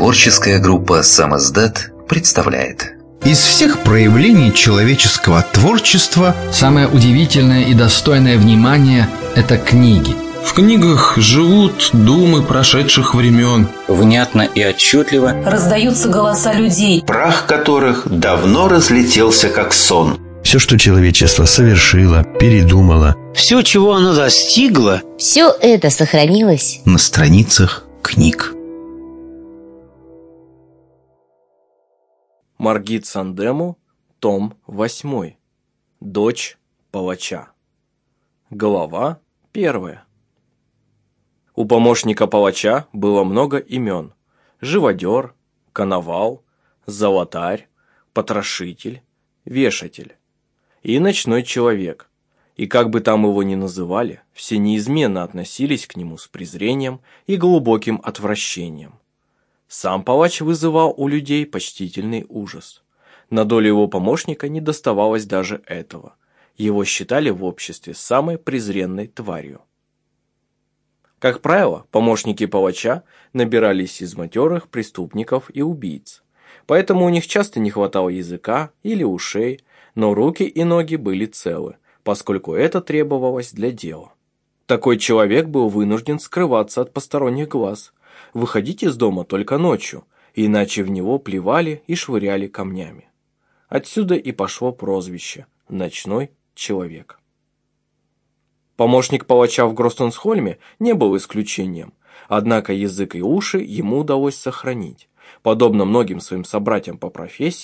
Творческая группа «Сам издат» представляет. Из всех проявлений человеческого творчества самое удивительное и достойное внимания – это книги. В книгах живут думы прошедших времен. Внятно и отчетливо раздаются голоса людей, прах которых давно разлетелся как сон. Все, что человечество совершило, передумало, все, чего оно достигло, все это сохранилось на страницах книг. Маргит Сандему, том 8. Дочь палача. Глава 1. У помощника палача было много имен: живодер, коновал, золотарь, потрошитель, вешатель и ночной человек. И как бы там его ни называли, все неизменно относились к нему с презрением и глубоким отвращением. Сам палач вызывал у людей почтительный ужас. На долю его помощника не доставалось даже этого. Его считали в обществе самой презренной тварью. Как правило, помощники палача набирались из матерых преступников и убийц. Поэтому у них часто не хватало языка или ушей, но руки и ноги были целы, поскольку это требовалось для дела. Такой человек был вынужден скрываться от посторонних глаз, выходить из дома только ночью, иначе в него плевали и швыряли камнями. Отсюда и пошло прозвище «Ночной человек». Помощник палача в Гростенсхольме не был исключением, однако язык и уши ему удалось сохранить. Подобно многим своим собратьям по профессии,